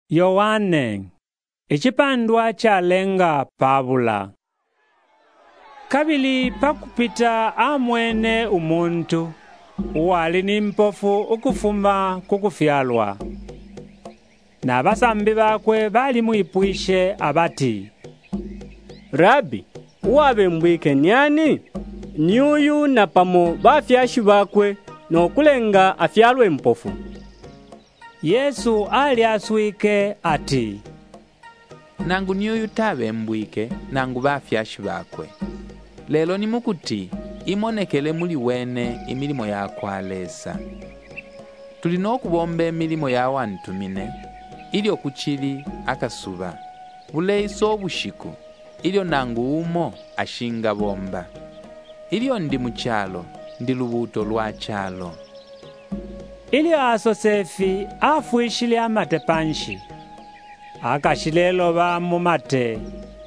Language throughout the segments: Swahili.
Yohane echipandwa chalenga Pabula. Kabili pakupita amwene umuntu uwali ni mpofu ukufuma kukufyalwa. Na basambi bakwe bali muipwishe abati, Rabi, uwabe mbwike nyani? Nyuyu na pamo bafyashi bakwe nokulenga afyalwe mpofu. Yesu ali aswike ati, nangu nyuyu tabe mbwike nangu bafyashi bakwe. Lelo ni mukuti imonekele muli wene imilimo yakwalesa. Tulina okubomba emilimo yawantumine ilio kuchili akasuba buleiso obushiku ilio nangu umo ashinga bomba ilio ndi muchalo ndi lubuto lwa chalo. Ilio asosefi afuishile amate panshi akashileloba mumate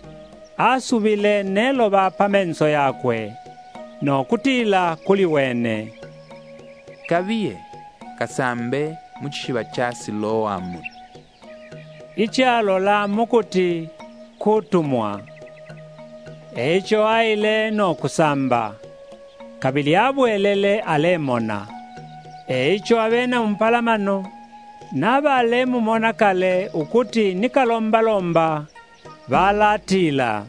asubile neloba pamenso yakwe nokutila kuli wene. Kabiye kasambe muchishiba cha Siloamu. Ichalo la mukuti kutumwa. Echo aile no kusamba. Kabili abwelele alemona. Echo abena mpalamano. Naba alemu mona kale ukuti nikalomba balatila.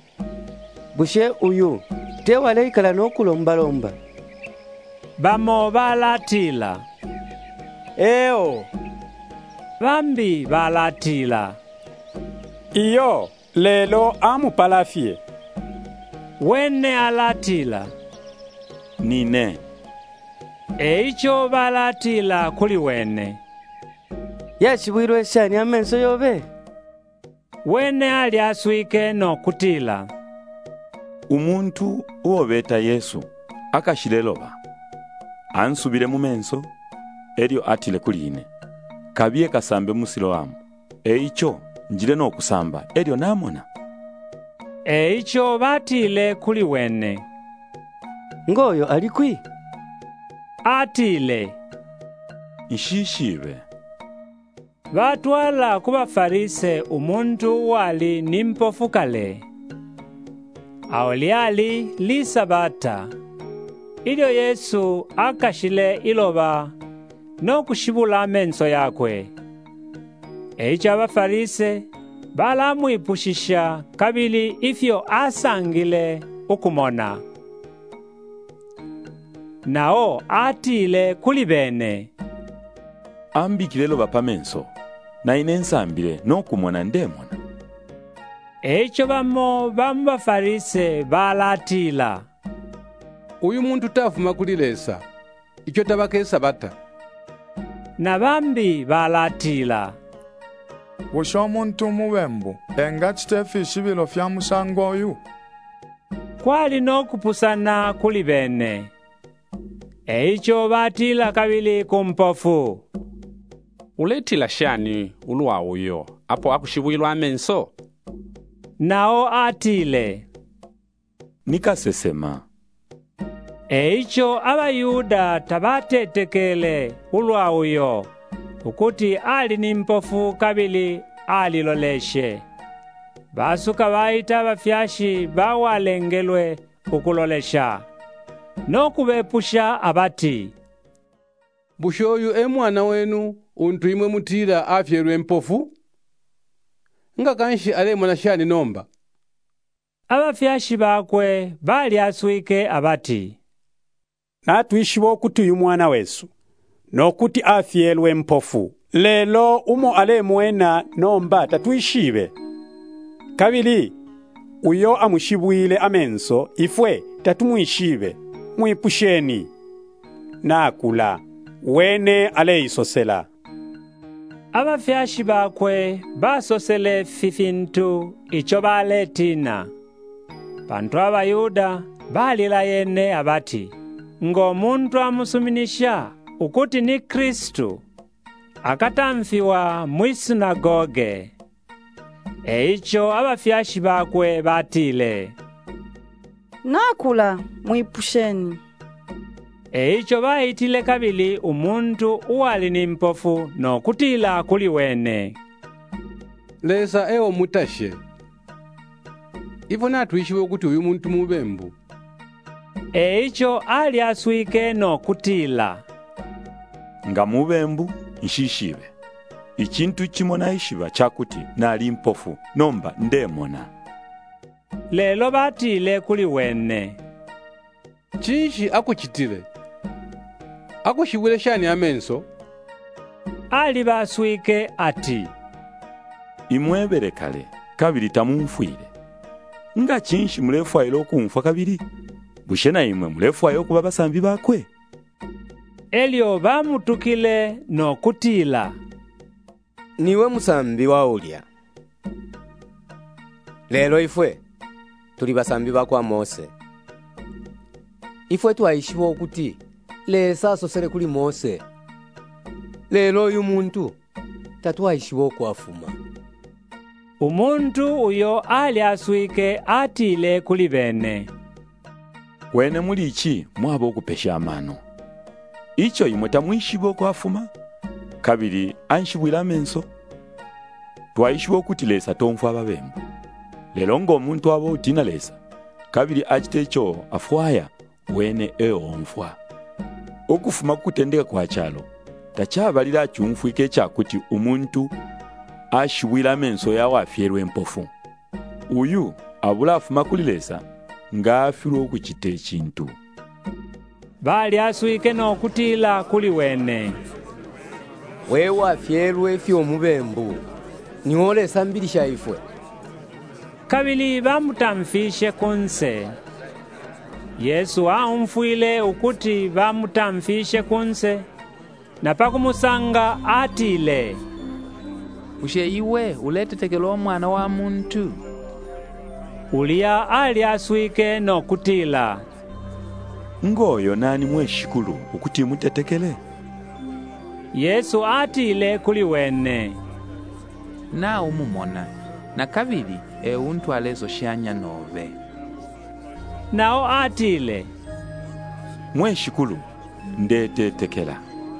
Bushe uyu, tewale ikala no kulomba. Bamo balatila. Eo. Bambi balatila. Iyo, lelo amupalafie. Wene alatila. Nine. Eicho balatila kuli wene. Yachibwirwe shani amenso yobe. Wene ali aswike no kutila. Umuntu uobeta Yesu akashileloba. Ansubile mumenso elio atile kuline. Kabiye kasambe mu Siloamu. Eicho njile no kusamba elio namona. Eicho batile kuli wene. Ngoyo alikwi? Atile. Ishishibe. Batwala kubafarise umuntu wali nimpofu kale. Awaliali li sabata. Ilio Yesu akashile iloba no kushibula amenso yakwe. Eicho abafarise balamwipushisha kabili ifyo asangile ukumona. Nao atile kuli bene. Ambikilelo bapamenso na inensambile no kumona ndemona. Eicho bamo bafarise balatila. Uyu muntu tafuma kulilesa. Icho tabakesa bata. Na bambi balatila. Bushe omuntu muwembu enga chitefishi bilo fya musango oyu. Kwali no kupusana kuli bene. Eicho batila kabili kumpofu. Uletila shani ulwa uyo apo akushibwilwa amenso. Nao atile. Nikasesema. Eicho abayuda tabatetekele ulwa uyo ukuti ali ni mpofu kabili aliloleshe. Basuka baita bafyashi bawalengelwe ukulolesha. No kubepusha abati, Bushoyu mwana wenu untuimwe mutila afyelwe mpofu? Nga kanshi alemona shani nomba. abafyashi bakwe bali aswike abati, Natwishibo okuti uyu mwana wesu. Nokuti afyelwe mpofu. Lelo umo alemwena nomba tatwishibe. Kabili, uyo amushibwile amenso ifwe tatumwishibe. Mwipusheni. Nakula. Wene aleisosela. abafyashi bakwe basosele fifintu icho baletina. Bantu abayuda balila yene abati, ngo muntu amusuminisha ukuti ni Kristu akatamfiwa mwisinagoge. Eicho abafyashi bakwe batile, Nakula mwipusheni. Eicho baitile kabili umuntu uwali ni mpofu no kutila kuli wene. lesa ewo mutashe. Ivo natwishiwe kuti uyu muntu mubembu. Eicho ali aswike nokutila. Nga mubembu nshishibe. Ichintu chimona ishiba chakuti nali mpofu nomba ndemona. Lelo batile kuli wene. Chinshi akuchitile. Akushiwile shani amenso. Ali baswike ati. Imwebere kale kabiri tamumfwile. Nga chinshi mulefu ayilo kumfa kabiri. Bushena imwe mulefu ayo kuba basambi bakwe. Elio bamutukile nokutila. Niwe musambi wa ulya. Lelo ifwe tuli basambi bakwa Mose. Ifwe twayishiwa okuti lesa asosele kuli Mose. Lelo uyu muntu tatwayishiwa okwafuma. Umuntu uyo ali aswike atile kuli bene. Wene muli ichi mwaba okupesha amano. Icho imwe tamwishiwa okwafuma. Kabiri anshibwila amenso. Twayishiwa okuti lesa tonfu ababembu. Lelo ng'omuntu aba utina lesa. Kabiri achitecho afwaya wene onfwa. Okufuma kutendeka kwa chalo. Tachabalira achumfwike chakuti umuntu ashibwila amenso yawo afyerwe mpofu. Uyu abula afuma kulilesa nga afirwe okuchita ekintu. Bali aswike nokutila kuli wene. Wewe afyerwe fyo mubembu. Niwole sambilisha ifwe. Kabili bamutamfishe kunse. Yesu aumfwile ukuti bamutamfishe kunse. Na pakumusanga atile. Ushe iwe uletetekele omwana wa muntu. Ulia ali aswike nokutila. Ngoyo nani mweshikulu ukuti mutetekele. Yesu atile kuli wene. Na umumona. Na kabili untu alezo shanya nove. Nao atile. Mweshikulu ndetetekela.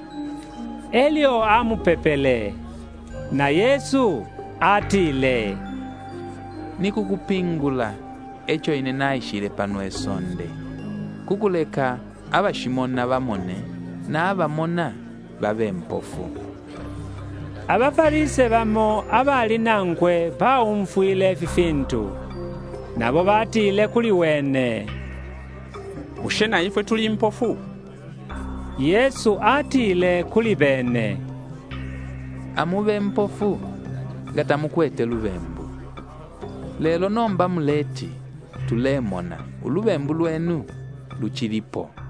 Elio amupepele. Na Yesu atile. Nikukupingula echo ine naishile pano esonde. Kukuleka abashimona bamone na abamona babe mpofu. Abafarise bamo abali nankwe baumfwile fifintu. Nabo batile kuli wene. Bushena ifwe tuli mpofu. Yesu atile kuli bene. Amube mpofu gatamukwete lubembu. Lelo nomba muleti tulemona ulubembu lwenu luchilipo.